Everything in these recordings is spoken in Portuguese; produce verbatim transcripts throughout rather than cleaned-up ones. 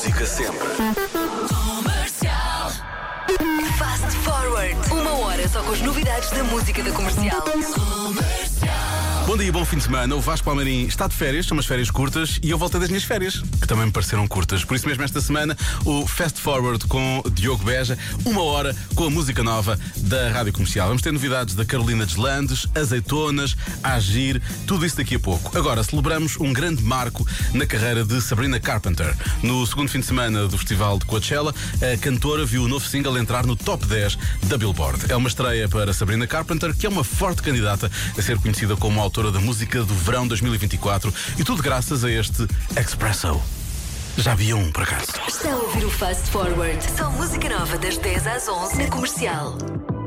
música sempre. Comercial. Fast Forward. Uma hora só com as novidades da música da Comercial. Comercial. Bom dia, bom fim de semana. O Vasco Palmeirim está de férias, são umas férias curtas e eu voltei das minhas férias, que também me pareceram curtas. Por isso mesmo, esta semana, o Fast Forward com Diogo Beja, uma hora com a música nova da Rádio Comercial. Vamos ter novidades da Carolina Deslandes, Azeitonas, Agir, tudo isso daqui a pouco. Agora, celebramos um grande marco na carreira de Sabrina Carpenter. No segundo fim de semana do Festival de Coachella, a cantora viu o novo single entrar no top dez da Billboard. É uma estreia para Sabrina Carpenter, que é uma forte candidata a ser conhecida como autora da música do verão dois mil e vinte e quatro, e tudo graças a este Expresso. Já vi um, por acaso. Está a ouvir o Fast Forward. Só música nova das dez às onze na Comercial.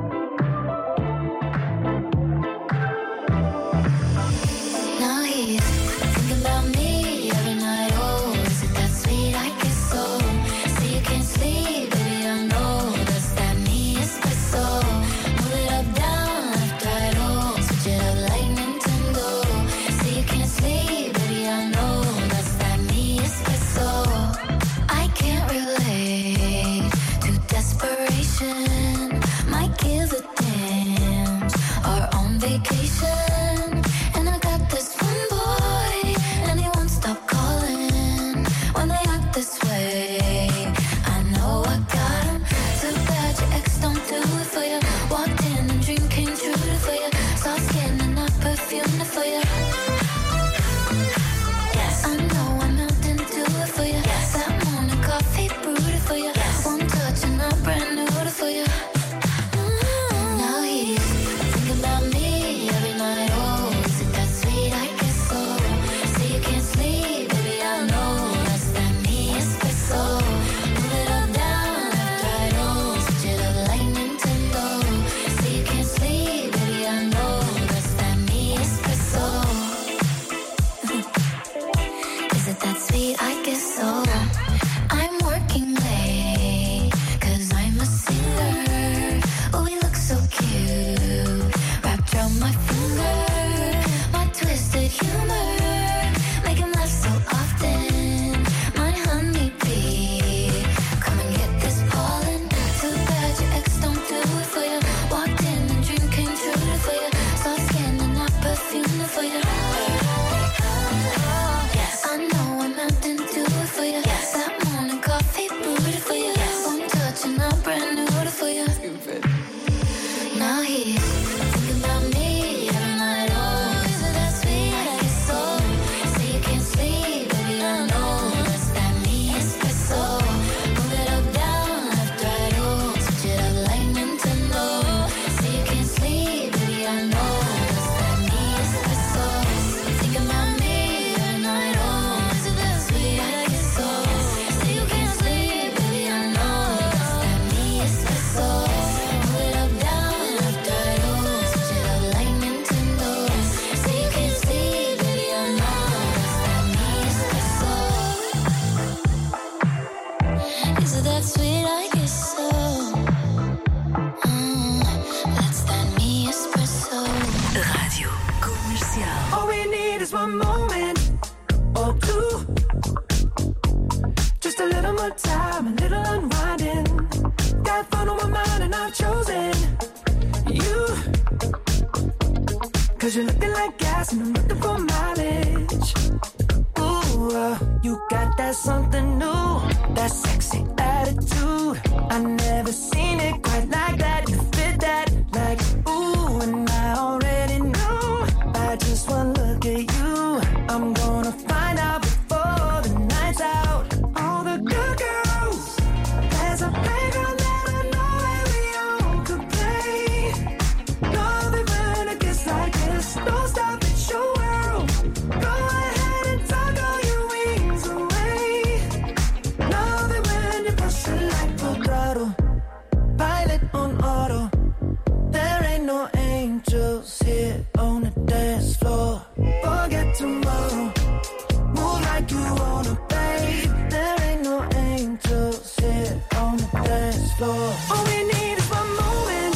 All we need is one moment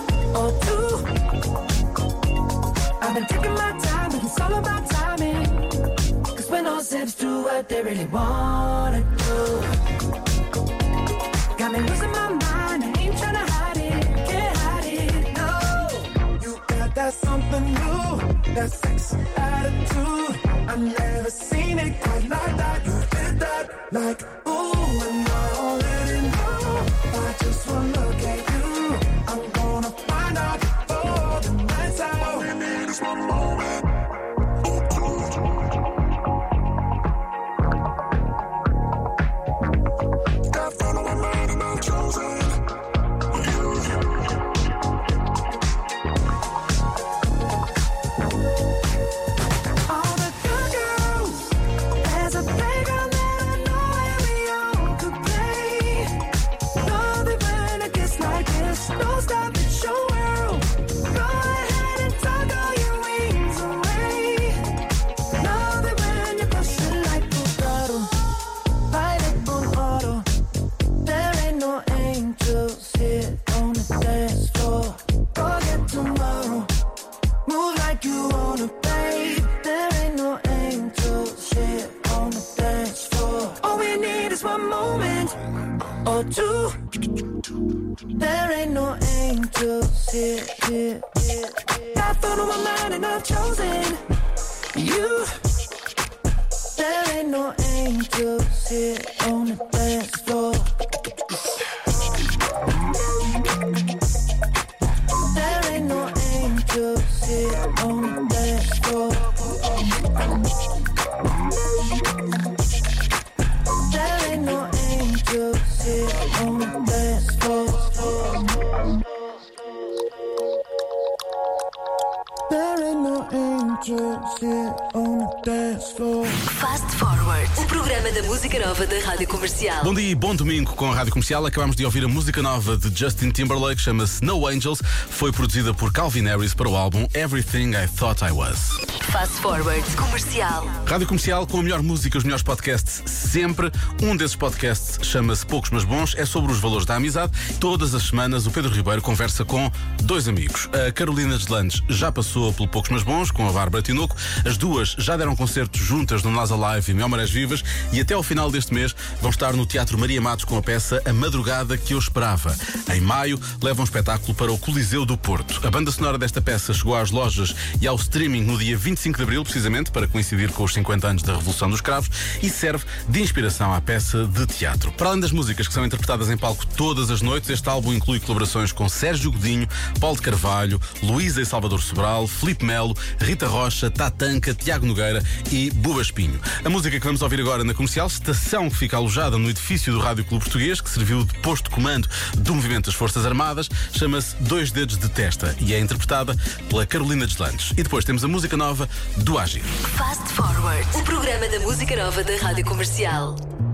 or two. I've been taking my time, but it's all about timing. Cause when all said it's true, what they really wanna do. Got me losing my mind, I ain't tryna hide it, can't hide it, no. You got that something new, that sexy attitude. I've never seen it quite like that. You did that like, ooh, and I already know. I just wanna look at you. I'm gonna find out before the night's out. All we need is one moment. Got fun on my mind and I'm chosen. All the good girls, there's a playground that I know where we all could play. Know that when it gets like this, don't stop, it's your world. Go ahead and tuck all your wings away. Know that when you push it like full throttle, ride it on auto. There ain't no angels here on the dance floor. Forget tomorrow, move like you wanna, babe. There ain't no angels here on the dance floor. All we need is one moment or two. There ain't no angels here, here, here, here. Got fun on my mind and I've chosen you. There ain't no angels here on the dance floor. There ain't no angels here on the dance floor. There ain't no angels here on the dance floor. There ain't no angels here on the dance floor. Fast Forward, o programa da música nova da Rádio Comercial. Bom dia e bom domingo com a Rádio Comercial. Acabámos de ouvir a música nova de Justin Timberlake, chama-se No Angels. Foi produzida por Calvin Harris para o álbum Everything I Thought I Was. Fast Forward Comercial. Rádio Comercial com a melhor música, os melhores podcasts sempre. Um desses podcasts chama-se Poucos Mas Bons, é sobre os valores da amizade. Todas as semanas o Pedro Ribeiro conversa com dois amigos. A Carolina Deslandes já passou pelo Poucos Mas Bons com a Bárbara Tinoco. As duas já deram concertos juntas no NASA Live e Mel Marés Vivas e até ao final deste mês vão estar no Teatro Maria Matos com a peça A Madrugada que Eu Esperava. Em maio levam um espetáculo para o Coliseu do Porto. A banda sonora desta peça chegou às lojas e ao streaming no dia vinte e cinco de abril, precisamente para coincidir com os cinquenta anos da Revolução dos Cravos, e serve de inspiração à peça de teatro. Para além das músicas que são interpretadas em palco todas as noites, este álbum inclui colaborações com Sérgio Godinho, Paulo de Carvalho, Luísa e Salvador Sobral, Filipe Melo, Rita Rocha, Tatanka, Tiago Nogueira e Buba Espinho. A música que vamos ouvir agora na Comercial, estação que fica alojada no edifício do Rádio Clube Português, que serviu de posto de comando do movimento das Forças Armadas, chama-se Dois Dedos de Testa e é interpretada pela Carolina Deslandes. E depois temos a música nova do Agir. Fast Forward, o programa da música nova da Rádio Comercial.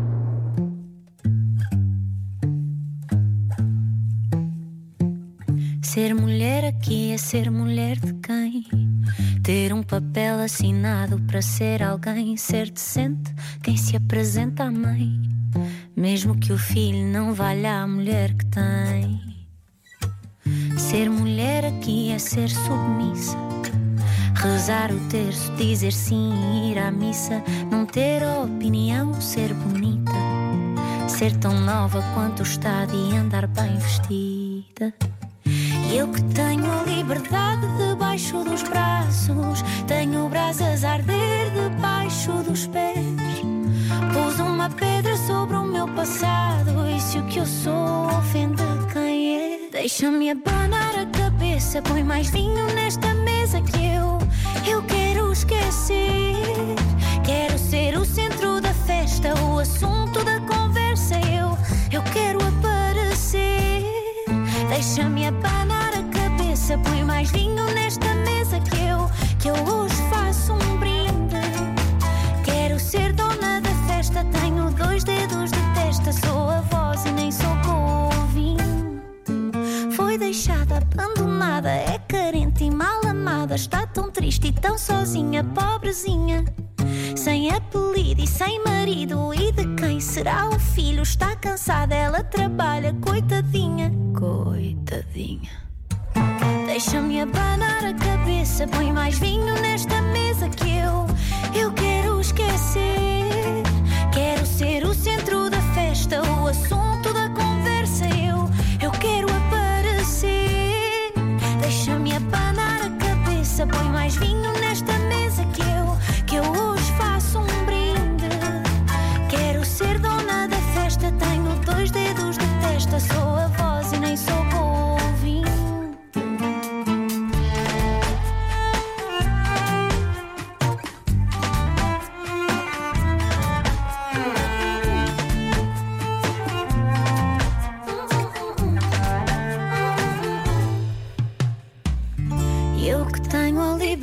Ser mulher aqui é ser mulher de quem? Ter um papel assinado para ser alguém. Ser decente, quem se apresenta à mãe, mesmo que o filho não valha a mulher que tem. Ser mulher aqui é ser submissa, rezar o terço, dizer sim e ir à missa. Não ter opinião, ser bonita, ser tão nova quanto o estado e andar bem vestida. E eu que tenho a liberdade debaixo dos braços, tenho brasas a arder debaixo dos pés. Pus uma pedra sobre o meu passado, e se o que eu sou ofende quem é? Deixa-me abanar a cabeça, põe mais vinho nesta mesa que eu Eu quero esquecer. Quero ser o centro da festa, o assunto da conversa. Eu, eu quero aparecer. Deixa-me abanar a cabeça, põe mais vinho nesta mesa que eu Que eu hoje faço um brinde. Quero ser dona da festa, tenho dois dedos de testa. Sou a voz e nem sou ouvinte. Foi deixada, abandonada, é carente e mal amada. Está tão triste e tão sozinha, pobrezinha, sem apelido e sem marido. E de quem será o filho? Está cansada, ela trabalha, coitadinha, coitadinha. Deixa-me abanar a cabeça, põe mais vinho nesta mesa que eu Eu quero esquecer.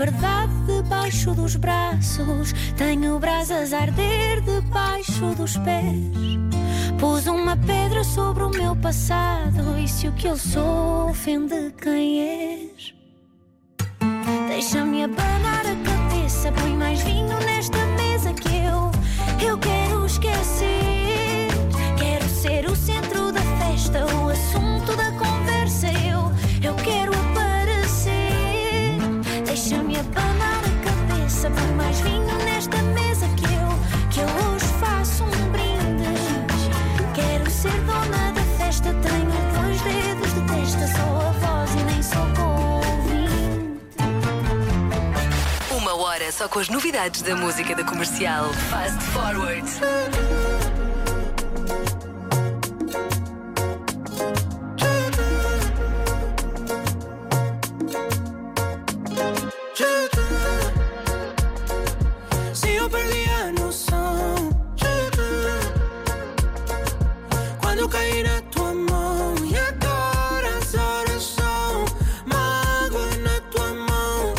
liberdade debaixo dos braços, tenho brasas a arder debaixo dos pés. Pus uma pedra sobre o meu passado, e se o que eu sou ofende quem és, deixa-me abanar a cabeça, põe mais vinho nesta mesa que eu, eu quero esquecer. Quero ser o centro da festa, o assunto da conversa, eu, eu quero aparecer. Deixa-me abanar a cabeça, põe mais vinho nesta mesa que eu, que eu hoje faço um brinde. Quero ser dona da festa, tenho dois dedos de testa, sou a voz e nem sou ouvinte. Uma hora só com as novidades da música da Comercial. Fast Forward. Se eu perdi a noção quando caí na tua mão, e agora as horas são mágoa na tua mão.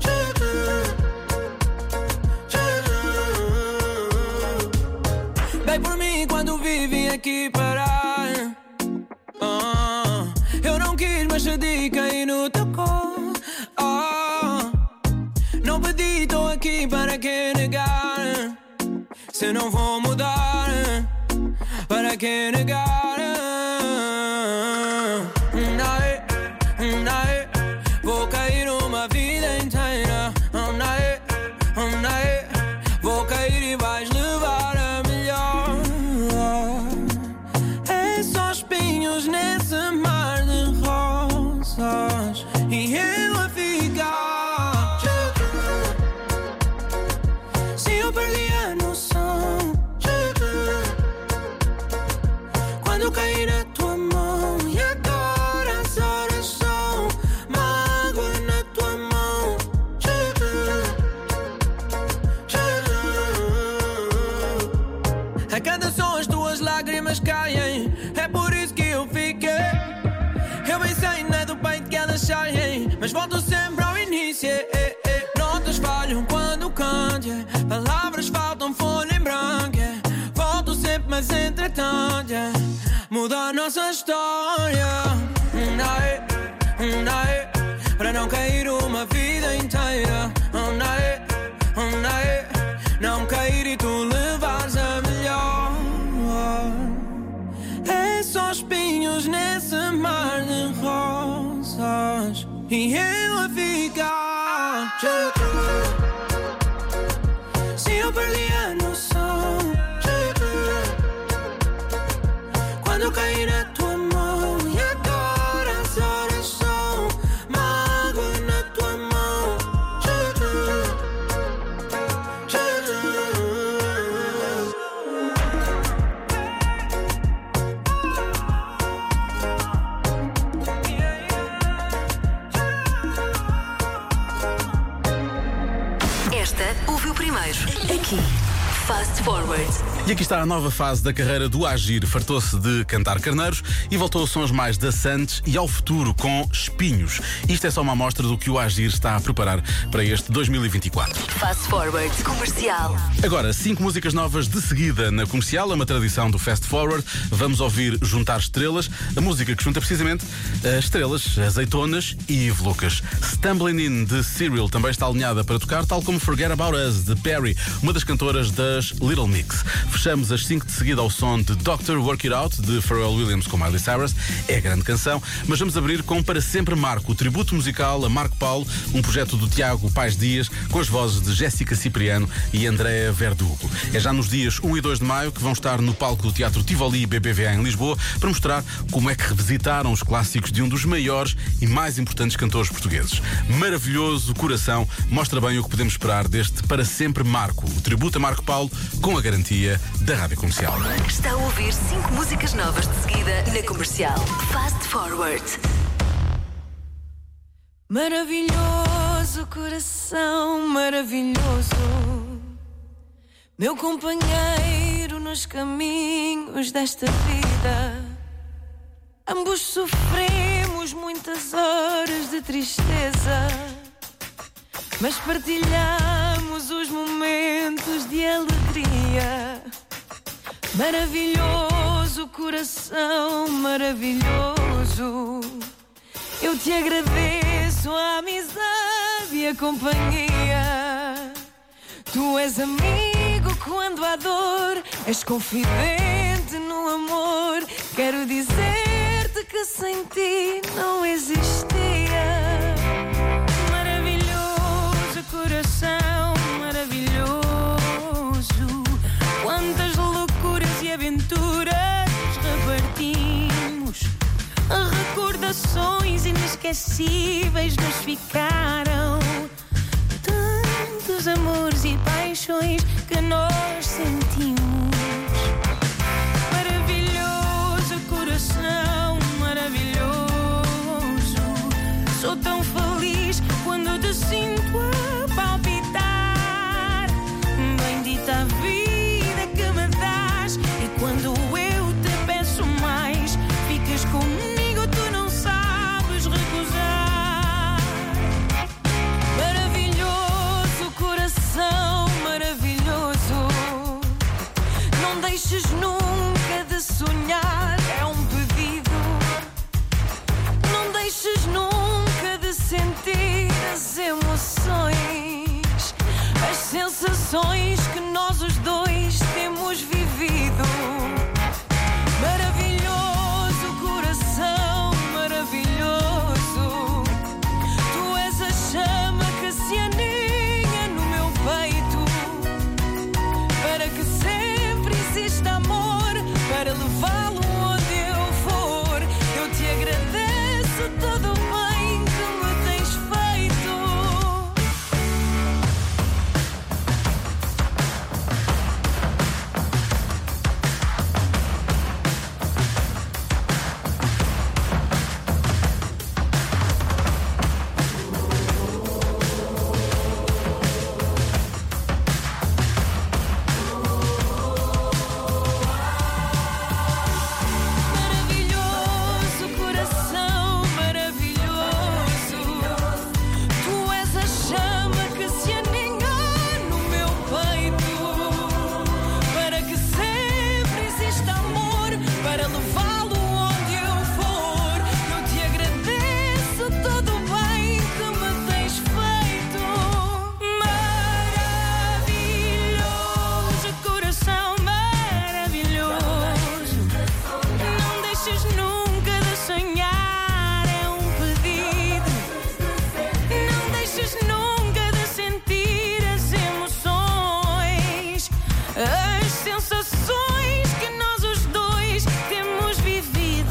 Bem por mim quando vivi aqui parar. Ah, eu não quis, mas cedi, caí no teu colo. Ah, não pedi, tô aqui, para que negar? Se não vou mudar, para que negar? Night, night, vou cair uma vida inteira. Night, night, vou cair e vais levar a melhor. É só espinhos nesse mar de rosas, e eu a ficar. Se eu perdi a noção quando caí na tua mão, e agora as horas são mágoa na tua mão. A cada som as tuas lágrimas caem, é por isso que eu fiquei. Eu bem sei, não é do peito que elas saem, mas volto sempre ao início. eh, eh. Notas falham quando canto, yeah. Palavras faltam, folha em branco, yeah. Volto sempre, mas entretanto, yeah, muda a nossa história. Night, night, para não cair uma vida inteira. Night, night, não cair e tu levares a melhor. É só espinhos nesse mar de rosas, e eu a ficar. Se eu perdi a noção quando caí na tua mão, e agora as horas são mágoa na tua mão. Esta ouviu primeiro. Aqui. Fast Forward. E aqui está a nova fase da carreira do Agir. Fartou-se de cantar carneiros e voltou a sons mais dançantes e ao futuro com espinhos. Isto é só uma amostra do que o Agir está a preparar para este dois mil e vinte e quatro. Fast Forward. Comercial. Agora, cinco músicas novas de seguida na Comercial, é uma tradição do Fast Forward. Vamos ouvir Juntar Estrelas, a música que junta precisamente as estrelas, azeitonas e Yves Lucas. Stumbling In, de Cyril, também está alinhada para tocar, tal como Forget About Us, de Perry, uma das cantoras das Little Mix. Fechamos as cinco de seguida ao som de doutor Work It Out, de Pharrell Williams com Miley Cyrus. É a grande canção, mas vamos abrir com Para Sempre Marco, o tributo musical a Marco Paulo, um projeto do Tiago Paes Dias, com as vozes de Jéssica Cipriano e Andréa Verdugo. É já nos dias um e dois de maio que vão estar no palco do Teatro Tivoli e B B V A em Lisboa para mostrar como é que revisitaram os clássicos de um dos maiores e mais importantes cantores portugueses. Maravilhoso coração, mostra bem o que podemos esperar deste Para Sempre Marco, o tributo a Marco Paulo com a garantia da Rádio Comercial. Está a ouvir cinco músicas novas de seguida na Comercial. Fast Forward. Maravilhoso coração, maravilhoso, meu companheiro nos caminhos desta vida. Ambos sofremos muitas horas de tristeza, mas partilhamos os momentos de alegria. Maravilhoso, coração maravilhoso. Eu te agradeço a amizade e a companhia. Tu és amigo quando há dor, és confidente no amor. Quero dizer-te que sem ti não existia. Maravilhoso, coração maravilhoso. Quantas loucuras e aventuras repartimos. Recordações inesquecíveis nos ficaram. Tantos amores e paixões que nós sentimos. Maravilhoso, coração maravilhoso. Sou tão feliz quando te sinto a palpitar. Bendita a vida que me das. E quando eu te peço mais, ficas comigo, tu não sabes recusar. Maravilhoso, coração maravilhoso. Não deixes nunca de sonhar, é um pedido. Não deixes nunca de sentir as emoções, as sensações que nós os dois temos vivido. Maravilhoso, coração maravilhoso. Tu és a chama que se aninha no meu peito, para que sempre exista amor, para levá-lo onde eu for. Eu te agradeço todo o bem que me tens feito. Maravilhoso, coração maravilhoso. Tu és a chama que se aninha no meu peito, para que sempre exista amor, para levá-lo onde eu for. Eu te agradeço todo o bem que me tens feito. Maravilhoso, coração maravilhoso. Não deixes nunca de sonhar, é um pedido. Não deixes nunca de sentir as emoções, as sensações que nós os dois temos vivido.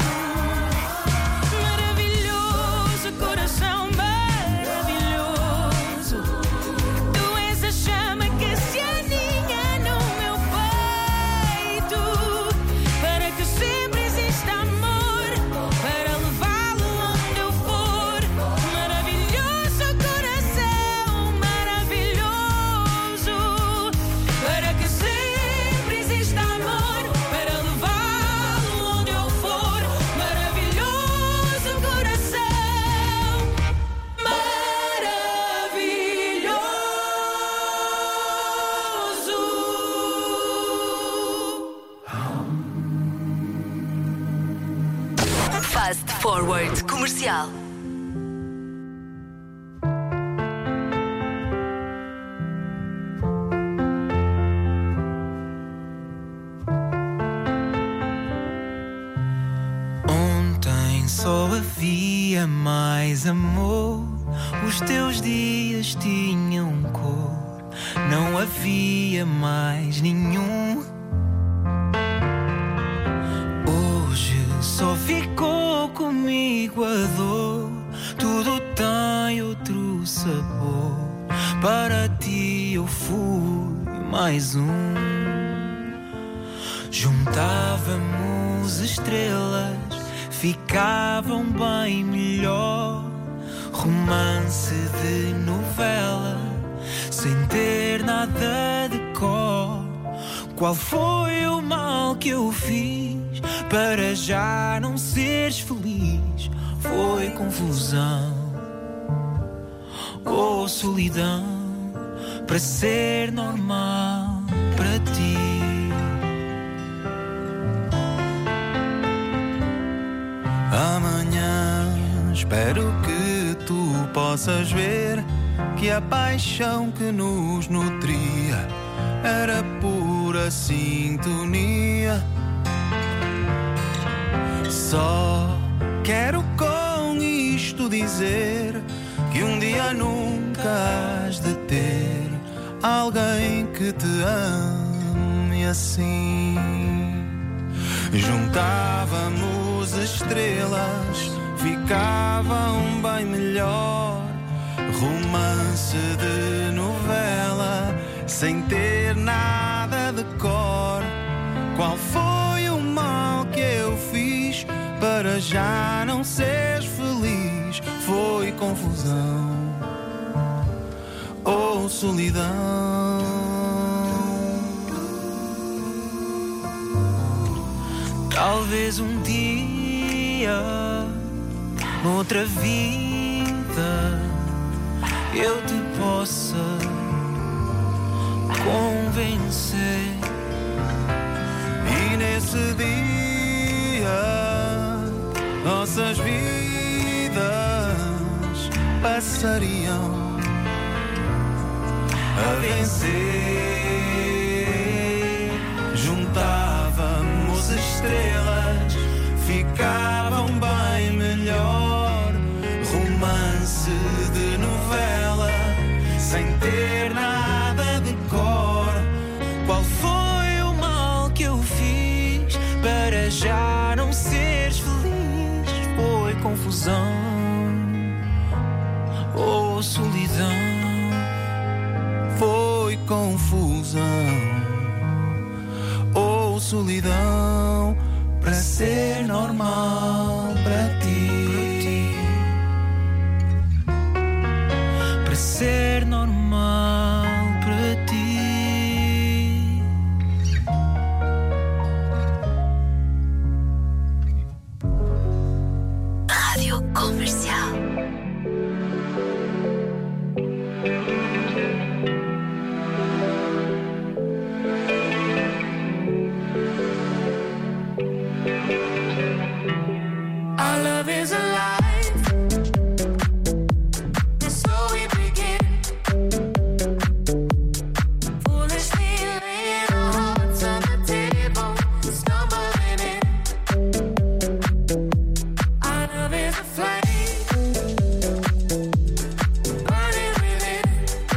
Maravilhoso, coração maravilhoso. Tu és a chama que se aninha no meu peito, para que sempre exista amor, para levá-lo onde eu for. Maravilhoso, coração maravilhoso. Para que sempre exista amor, para levá-lo onde eu for. Maravilhoso, coração maravilhoso. Fast Forward Comercial. Ontem só havia mais amor. Os teus dias tinham cor. Não havia mais nenhum. Hoje só ficou comigo a dor. Tudo tem outro sabor. Para ti eu fui mais um. Juntávamos estrelas, ficavam bem melhor. Romance de novela, sem ter nada de cor. Qual foi o mal que eu fiz para já não seres feliz? Foi confusão. ou solidão para ser normal para ti. Amanhã espero que tu possas ver que a paixão que nos nutria era pura sintonia. Só quero com isto dizer que um dia nunca has de ter alguém que te ame assim. Juntávamos estrelas, ficavam bem melhor. Romance de novela, sem ter nada de cor. Qual foi o mal que eu fiz para já não seres feliz? Foi confusão ou solidão? Talvez um dia, noutra vida, eu te possa convencer. E nesse dia nossas vidas passariam a vencer. Juntávamos estrelas, ficavam bem melhor. Romance de novela, sem ter nada de cor. Qual foi o mal que eu fiz para já não seres feliz? Foi confusão ou solidão? Foi confusão ou solidão para ser normal para ti? Para ser normal para ti. Rádio Comercial. Our love is alive, and so we begin. Foolishly laying our hearts on the table, stumbling in. Our love is a flame, burning within.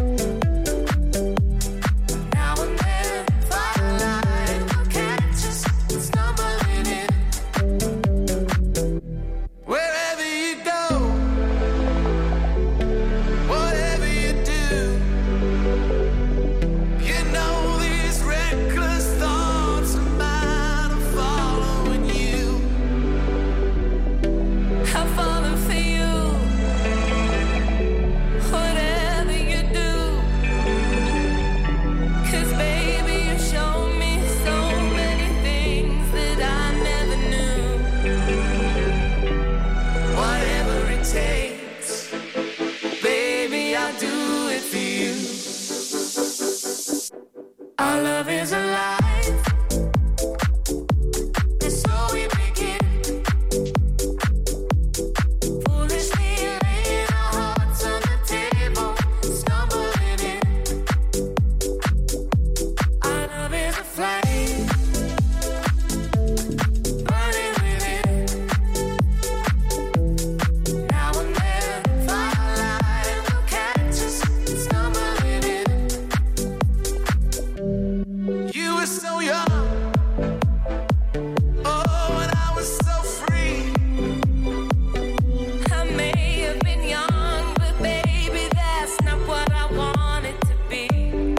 Now and then, firelight will catch us, stumbling in. Wherever you go, whatever you do, you know these reckless thoughts of mine are following you. I've fallen for you. Whatever you do, 'cause baby you showed me so many things that I never knew. Whatever it takes, baby, I'll do it for you. Our love is alive, and so we begin. Foolishly laying our hearts on the table, stumbling in. Our love is a flame, burning within. Now and then, firelight will catch us, stumbling in. You were so young, oh, and I was so free. I may have been young, but baby, that's not what I wanted to be.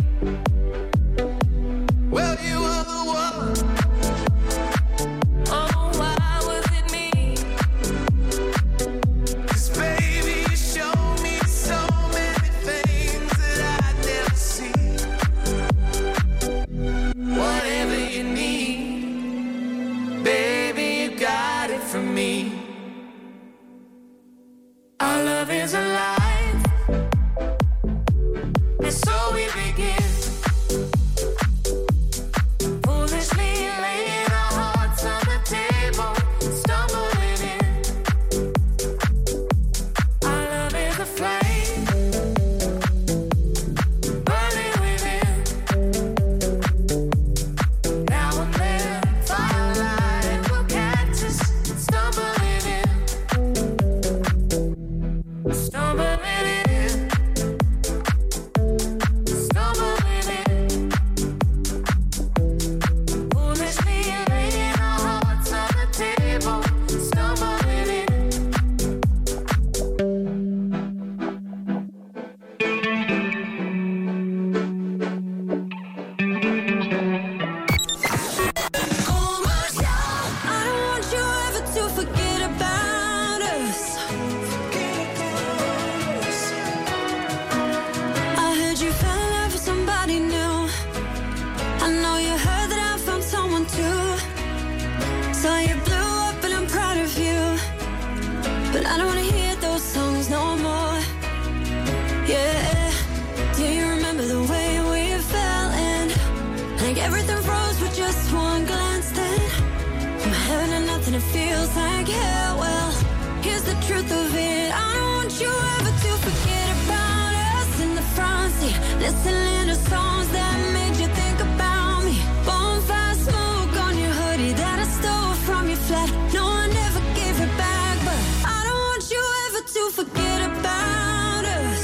Well, you were the one. Oh, why was it me? 'Cause baby, you showed me so many things that I'd never seen. Whatever you need, baby, you got it from me. Our love is alive, nothing, it feels like hell. Well, here's the truth of it. I don't want you ever to forget about us in the front seat, listening to songs that made you think about me. Bonfire smoke on your hoodie that I stole from your flat. No, I never gave it back, but I don't want you ever to forget about us.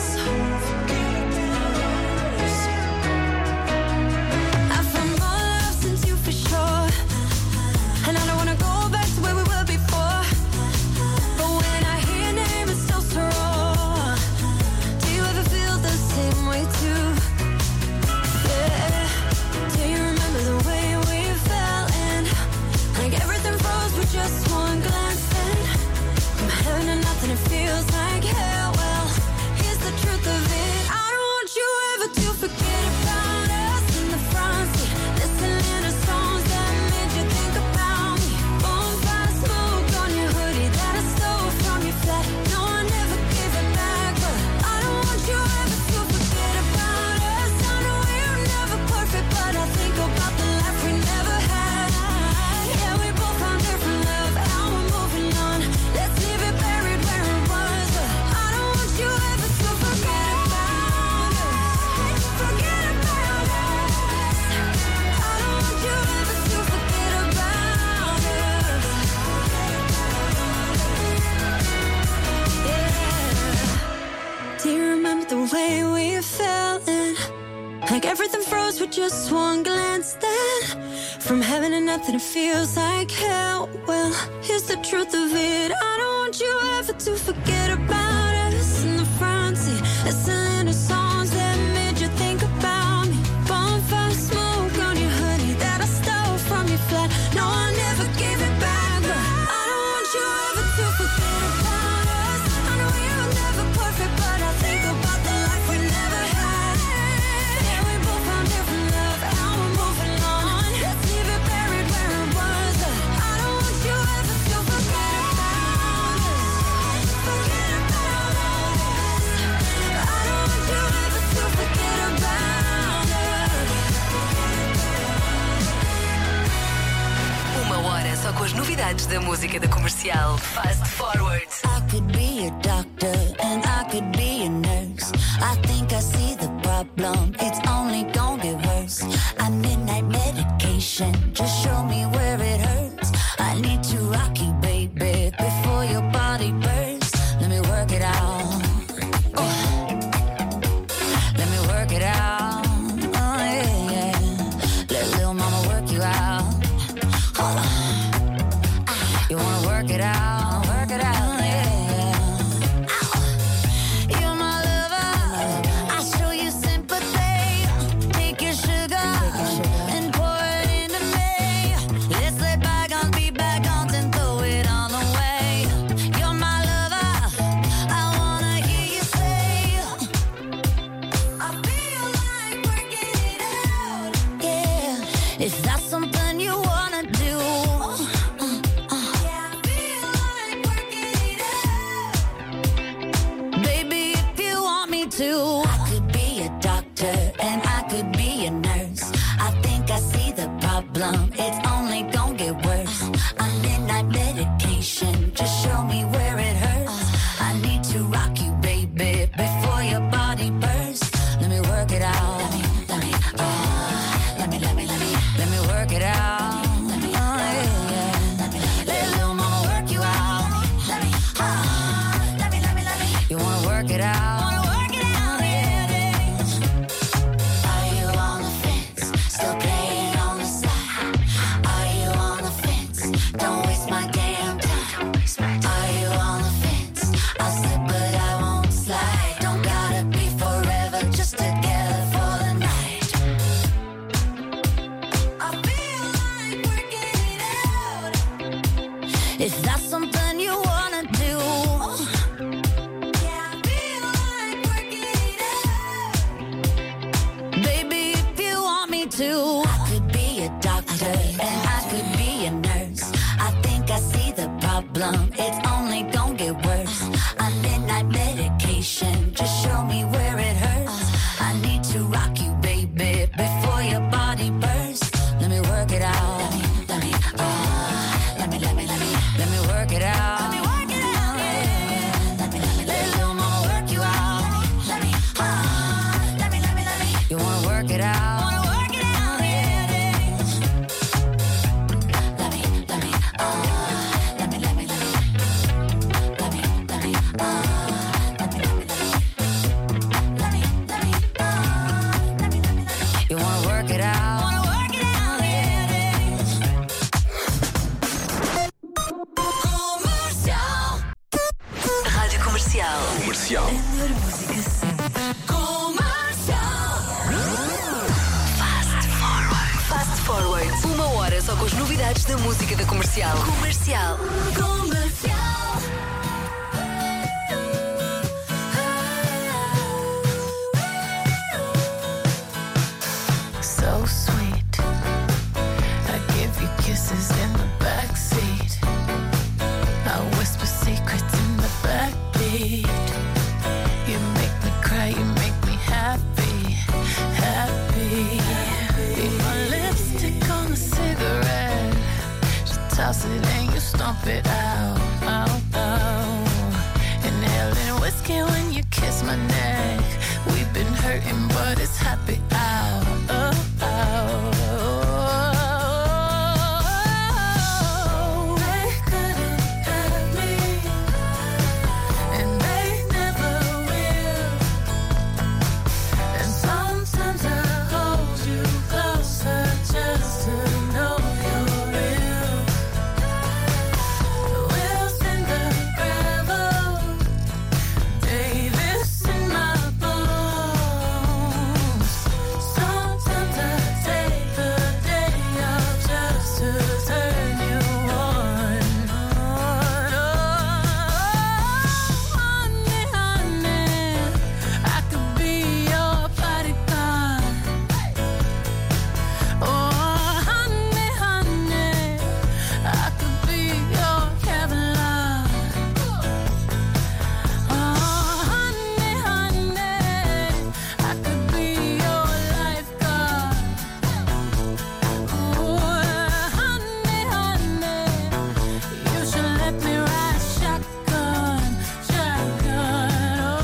I found more love since you for sure, and I don't wanna go back to where we were before. But when I hear your name, it's so raw. Do you ever feel the same way too? Yeah. Do you remember the way we fell in? Like everything froze with just one glance. Then from heaven to nothing, it feels like hell. Well, here's the truth of it. I don't want you ever to forget about us in the front seat, listening to songs that made you think about me. Bonfire smoke on your hoodie that I stole from your flat. No, I never gave it back, but I don't want you ever to forget about us. I know we were never perfect, but I think about the life we never had. Yeah, we both found different love, now we're moving on. Let's leave it buried where it was, but I don't want you ever to forget about us. Forget about us. I don't want you ever to forget about us. Yeah. Do you remember the way we fell in? Like everything froze with just one glance. Then from heaven to nothing, it feels like hell. Well, here's the truth of it. I don't want you ever to forget about us in the front seat, listening to songs that made you think about me. Bonfire smoke on your hoodie that I stole from your flat. No, I never gave it back, but I don't want you ever to forget about us. I know we were never perfect, but I think about the life we never had. Yeah, we both found different love, now we're moving on. Let's leave it buried where it was, but I don't want you ever to forget about us. Forget about us. I don't want you ever to forget about us. Uma hora só com as novidades da música da Comercial. Fast Forward. I could be a doctor and I could be a nurse. I think I see the problem, it's only gonna get worse. I midnight medication, just show me where it hurts. I need to rock you, baby, before your body bursts. Let me work it out. Oh. Let me work it out. Oh yeah, yeah. Let little mama work you out. Hold on. You wanna work it out, work it out, yeah. Ow. You're my lover, I show you sympathy. Take your sugar and pour it into me. Let's let bygones be bygones and throw it all away. You're my lover, I wanna hear you say, I feel like working it out. Yeah, if that's something you wanna do. Too. I could be a doctor and I could be a nurse. I think I see the problem, it's only gonna get worse. I'm midnight medication, just show me where it hurts. I need to rock you, baby, before your body bursts. Let me work it out. Let me, let me, uh, let me, let me, let me, let me work it out. Let me, oh, yeah, yeah. Let me, let little mama work you out. Let me, uh, let me, let me, let me. You wanna work it out? If that's something you wanna do, yeah, I feel like working it out. Baby, if you want me to, I could be a doctor and I could be a nurse. I think I see the problem, it's only gonna get worse. I'm midnight medication, just show me where it hurts. I need to rock you, baby, before your body bursts. Let me work it out. Let me, let me, uh, let me, let me, let me. com as novidades da música da Comercial. Comercial. Comercial. So sweet. I give you kisses in the backseat. I whisper secrets in the backbeat. You make me cry, you make me happy, happy. Be my lipstick on a cigarette. Just toss it and you stomp it out, out, out. Inhaling whiskey when you kiss my neck. We've been hurting, but it's happy out, oh, out. They couldn't have me, and they never will. And sometimes I hold you closer just to know you're real. We'll send the gravel, Davis in my bones. Sometimes I take the day off just to turn you on. Honey, honey, I could be your bodyguard. Oh, honey, honey, I could be your Kevlar. Oh, honey, honey, I could be your lifeguard. Oh, honey, honey, you should let me ride shotgun, shotgun. Oh,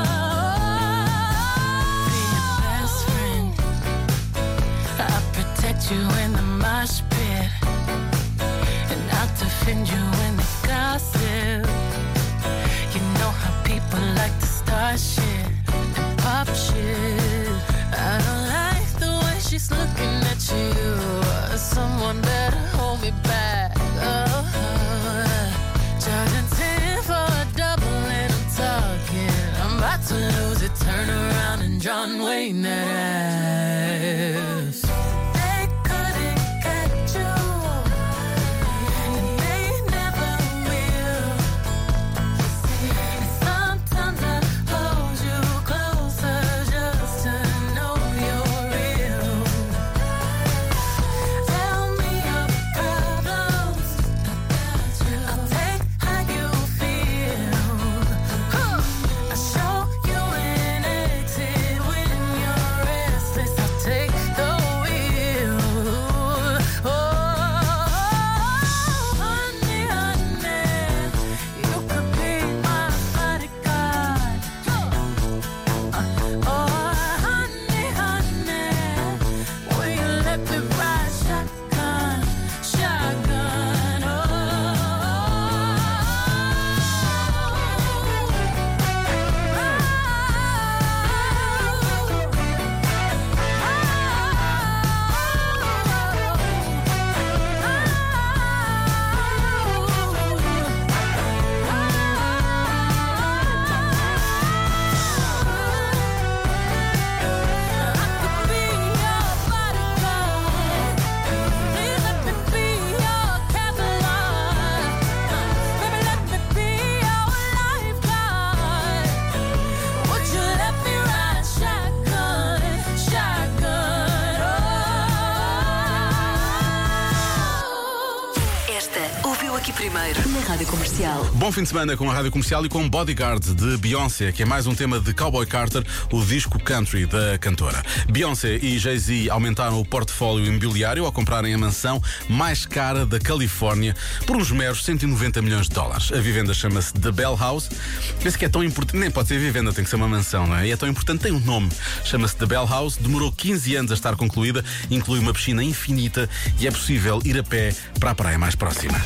be your best friend. I'll protect you in the mosh pit, and I'll defend you in the gossip. You know how people like to start shit and pop shit. I don't like the way she's looking at you. Someone better hold me back. Oh, charging ten for a double and I'm talking. I'm about to lose it. Turn around and John Wayne that ass. They couldn't catch you, and they never will. And sometimes I hold you closer just to know you're real. Tell me your problems, I'll take how you feel. I show you an exit when you're restless. I'll take the wheel. Oh, honey, honey, you could be my bodyguard. Oh, honey, honey, will you let me ride shotgun, shotgun? Esta ouviu aqui primeiro na Rádio Comercial. Bom fim de semana com a Rádio Comercial e com Bodyguard de Beyoncé, que é mais um tema de Cowboy Carter, o disco country da cantora. Beyoncé e Jay-Z aumentaram o portfólio imobiliário ao comprarem a mansão mais cara da Califórnia por uns meros cento e noventa milhões de dólares. A vivenda chama-se The Bell House. Penso que é tão importante, nem pode ser vivenda, tem que ser uma mansão, não é? E é tão importante, tem um nome. Chama-se The Bell House, demorou quinze anos a estar concluída, inclui uma piscina infinita e é possível ir a pé para a praia mais próxima. Fast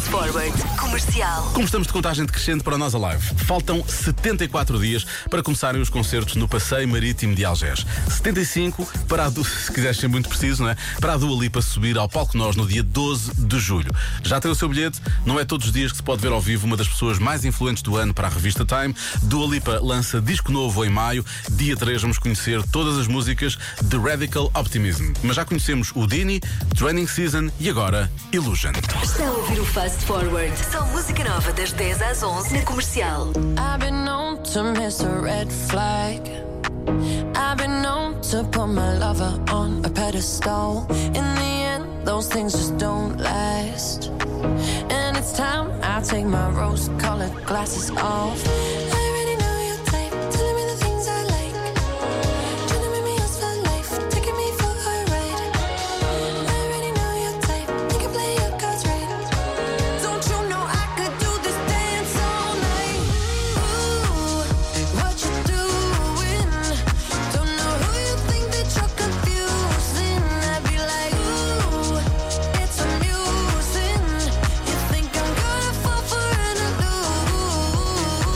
Fast Forward. Comercial. Como estamos de contagem decrescente para a Nós Alive, faltam setenta e quatro dias para começarem os concertos no Passeio Marítimo de Algés. setenta e cinco para a, se quiseres ser muito preciso, não é? Para a Dua Lipa subir ao palco Nós no dia doze de julho. Já tem o seu bilhete? Não é todos os dias que se pode ver ao vivo uma das pessoas mais influentes do ano para a revista Time. Dua Lipa lança disco novo em maio. Dia três vamos conhecer todas as músicas de Radical Optimism. Mas já conhecemos o Dini, Training Season e agora Illusion. Está a ouvir o Fast Forward. Só música nova das dez às onze na Comercial. I've been known to miss a red flag. I've been known to put my lover on a pedestal. In the end, those things just don't last. And it's time I take my rose-colored glasses off. I already know your type, telling me the things I like. Trying to make me yours for life, taking me for a ride. I already know your type, you can play your cards right. Don't you know I could do this dance all night? Ooh, what you doing? Don't know who you think that you're confusing. I'd be like, ooh, it's amusing. You think I'm gonna fall for an illusion?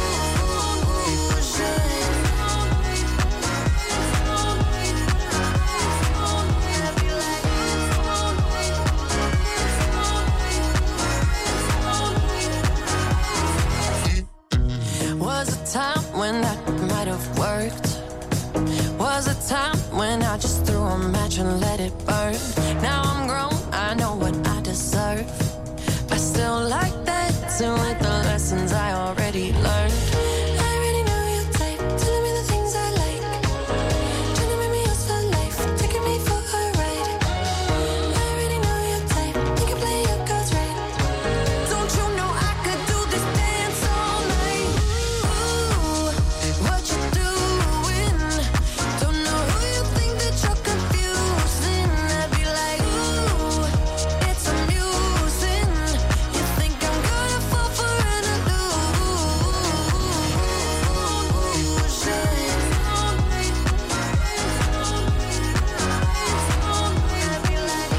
I'd be like, was a time when that might have worked. Was a time when I just threw a match and let it burn. Now I'm grown, I know what I deserve. I still like dancing with the lessons I already learned. I already know your type, telling me the things I like. Trying to make me yours for life, taking me for a ride. I already know your type, you can play your cards right. Don't you know I could do this dance all night? Ooh, what you doing? Don't know who you think that you're confusing. I'd be like, ooh, it's amusing. You think I'm gonna fall for an illusion? I'd be like,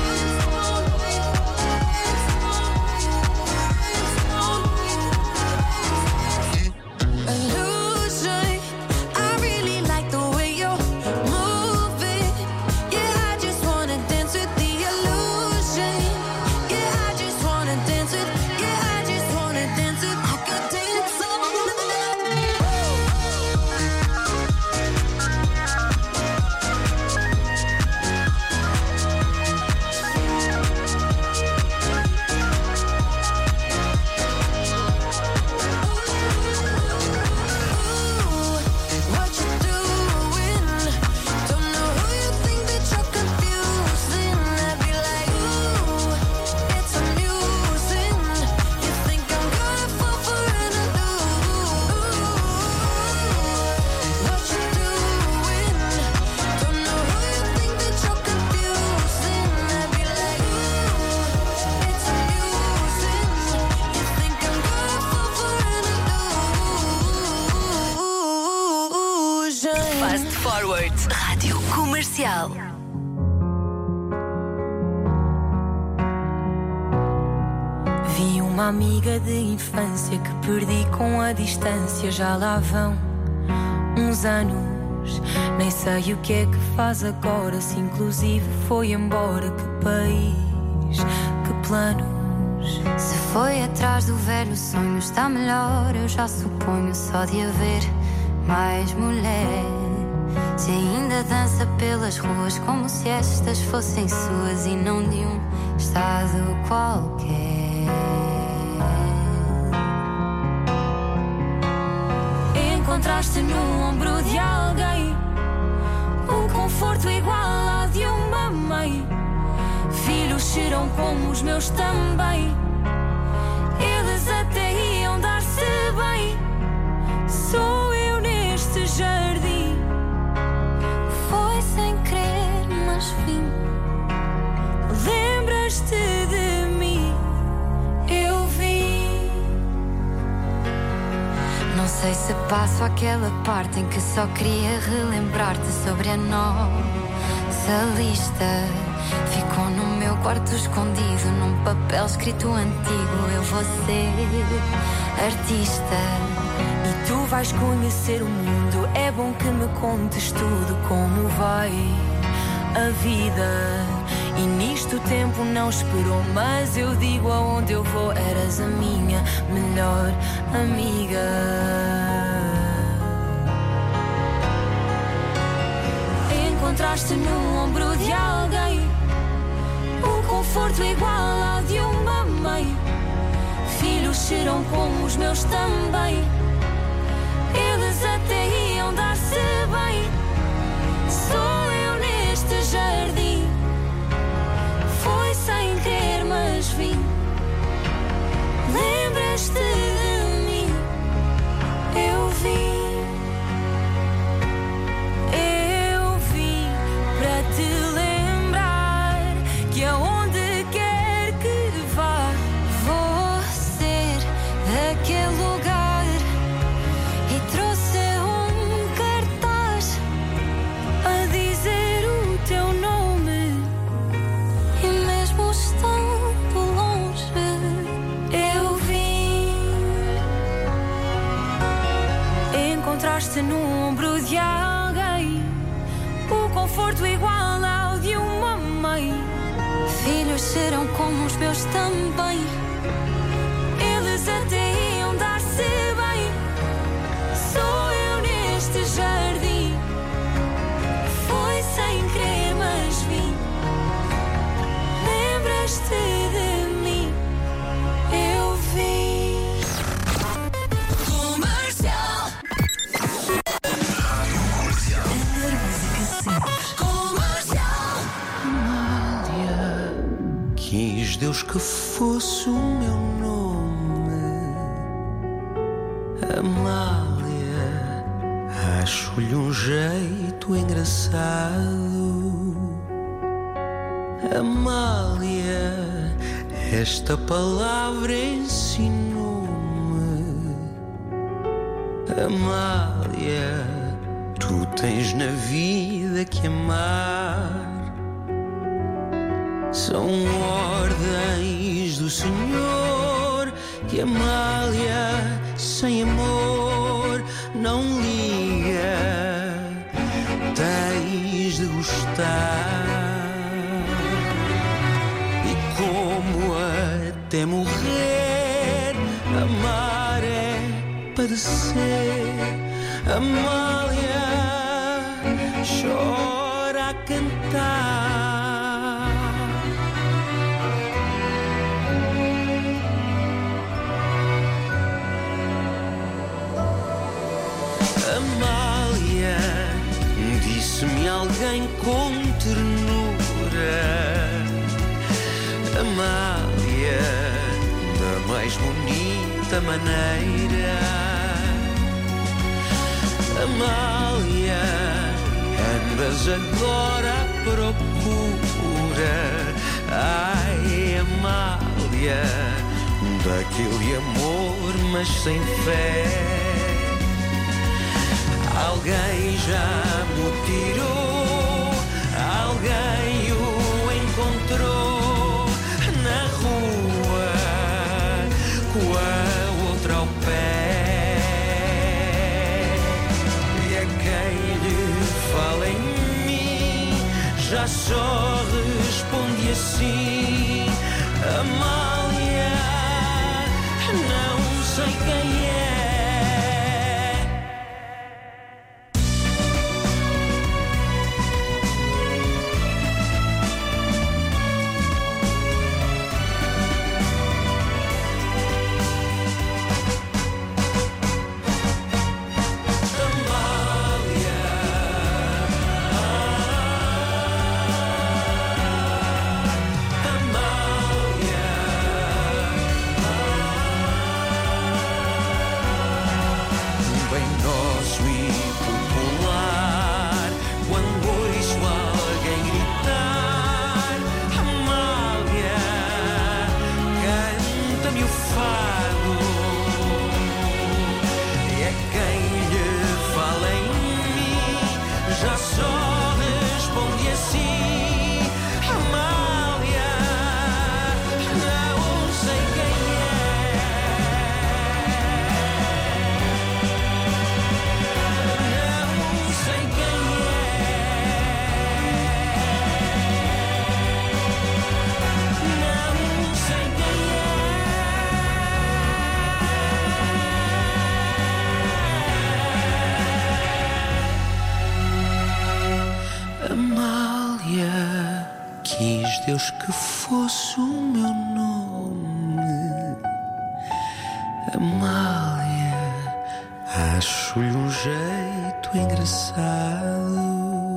illusion. I really like the way you're moving. Yeah, I just wanna dance with the illusion. Yeah, I just wanna dance with. Yeah, I just wanna dance with. I could dance all what you doing? Don't know who you think that you're confusing. I'd be like, ooh, it's amusing. You think I'm gonna fall for an illusion? What you doing? Don't know who you think that you're confusing. I'd be like, ooh, it's amusing. You think I'm gonna fall for an illusion? Fast Forward. Rádio Comercial. Vi uma amiga de infância que perdi com a distância. Já lá vão uns anos. Nem sei o que é que faz agora. Se inclusive foi embora. Que país, que planos. Se foi atrás do velho sonho, está melhor. Eu já suponho só de haver mais mulher. Se ainda dança pelas ruas como se estas fossem suas e não de um estado qualquer. Encontraste no ombro de alguém um conforto igual ao de uma mãe. Filhos cheiram como os meus também. Eles até iam dar-se bem. Sou eu neste jardim. Foi sem querer, mas vim. Lembras-te de mim? Eu vi. Não sei se passo aquela parte em que só queria relembrar-te sobre a nossa lista. ficou no meu quarto escondido, num papel escrito antigo. Eu vou ser artista E tu vais conhecer o mundo. É bom que me contes tudo, como vai a vida. E nisto o tempo não esperou, mas eu digo aonde eu vou. Eras a minha melhor amiga. Encontraste no ombro de alguém um conforto igual ao de uma mãe. Filhos serão como os meus também. Eles até iam dar-se bem. Sou eu neste jardim. Foi sem querer, mas vim. Lembras-te de mim? Eu vim. Eu vim para te lembrar que aonde quer que vá, Vou ser daquele lugar. E trouxe um cartaz a dizer o teu nome. e mesmo estando longe, Eu vim. Encontraste no ombro de alguém o conforto igual ao de uma mãe. filhos serão como os meus também. Eles até iam dar-se bem. Sou eu neste jardim. Foi sem querer, mas vim. Lembras-te de mim? Eu vim. Comercial. Comercial. Quis Deus que fosse o meu nome, Amália. Acho-lhe um jeito engraçado, Amália. Esta palavra ensinou-me, Amália. Tu tens na vida que amar. São ordens do Senhor que Amália sem amor não liga. Tens de gostar. E como até morrer, amar é padecer. Amália chora a cantar. Amália, disse-me alguém com ternura, Amália, da mais bonita maneira. Amália, andas agora à procura, ai Amália, daquele amor mas sem fé. Alguém já me tirou, alguém o encontrou na rua, com a outra ao pé. E a quem lhe fala em mim, já só responde assim, Amália, não sei quem é. Amália, Deus que fosse o meu nome. Amália, acho-lhe um jeito engraçado.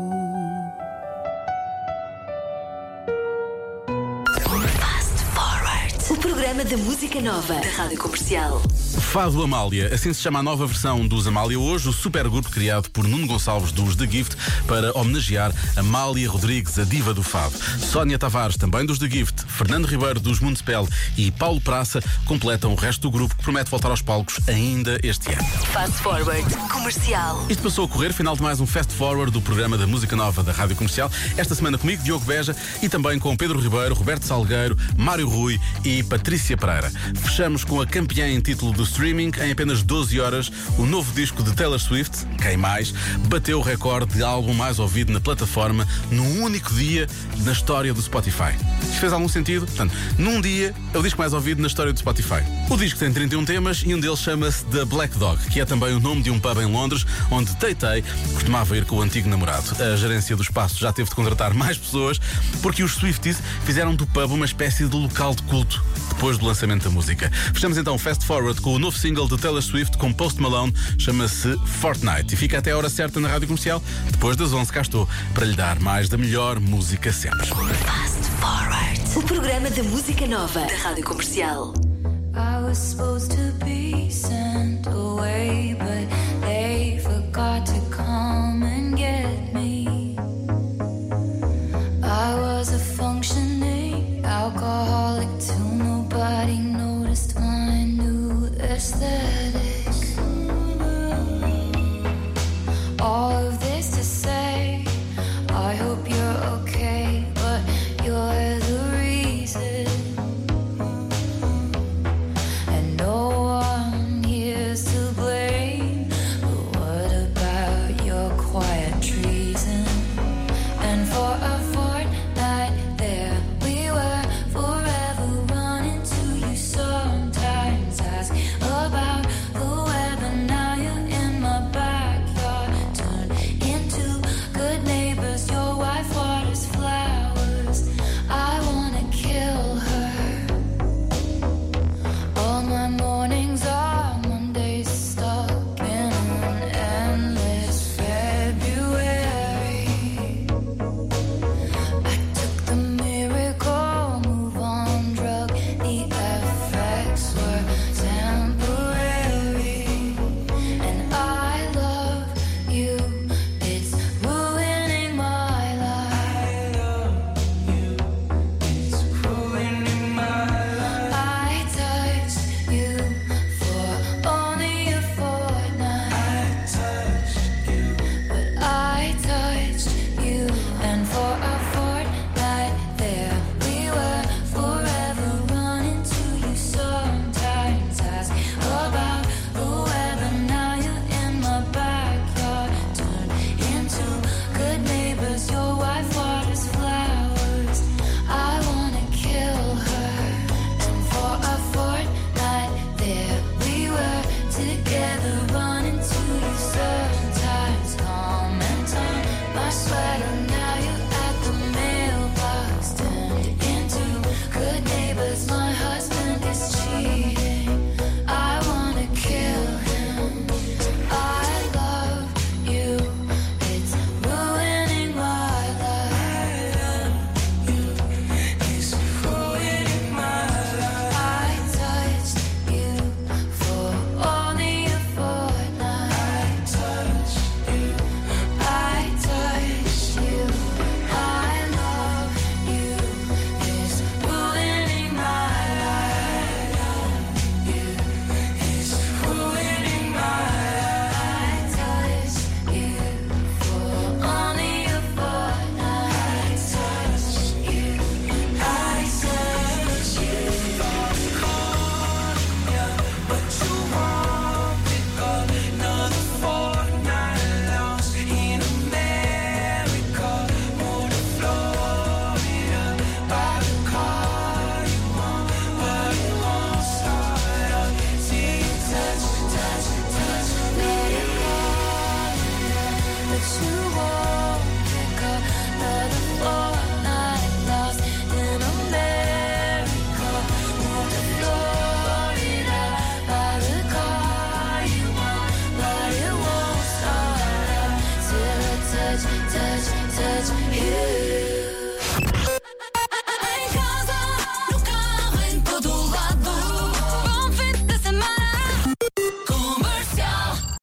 O programa da música nova da Rádio Comercial. Fado Amália, assim se chama a nova versão dos Amália hoje, o supergrupo criado por Nuno Gonçalves dos The Gift para homenagear Amália Rodrigues, a diva do fado. Sónia Tavares, também dos The Gift, Fernando Ribeiro dos Municipal e Paulo Praça completam o resto do grupo que promete voltar aos palcos ainda este ano. Fast Forward Comercial. Isto passou a correr, final de mais um Fast Forward do programa da música nova da Rádio Comercial. Esta semana comigo, Diogo Beja, e também com Pedro Ribeiro, Roberto Salgueiro, Mário Rui e Patrícia Pereira. Fechamos com a campeã em título do streaming. Em apenas doze horas, o novo disco de Taylor Swift, Quem Mais, bateu o recorde de álbum mais ouvido na plataforma num único dia na história do Spotify. Isto fez algum sentido? Portanto, num dia é o disco mais ouvido na história do Spotify. O disco tem trinta e um temas e um deles chama-se The Black Dog, que é também o nome de um pub em Londres onde Tay-Tay costumava ir com o antigo namorado. A gerência do espaço já teve de contratar mais pessoas porque os Swifties fizeram do pub uma espécie de local de culto depois do lançamento da música. Fechamos então Fast Forward com o novo single de Taylor Swift com Post Malone, chama-se Fortnite. E fica até a hora certa na Rádio Comercial. Depois das onze cá estou para lhe dar mais da melhor música sempre. Fast Forward. O programa da música nova da Rádio Comercial. I was supposed to be sent away, but they forgot to come and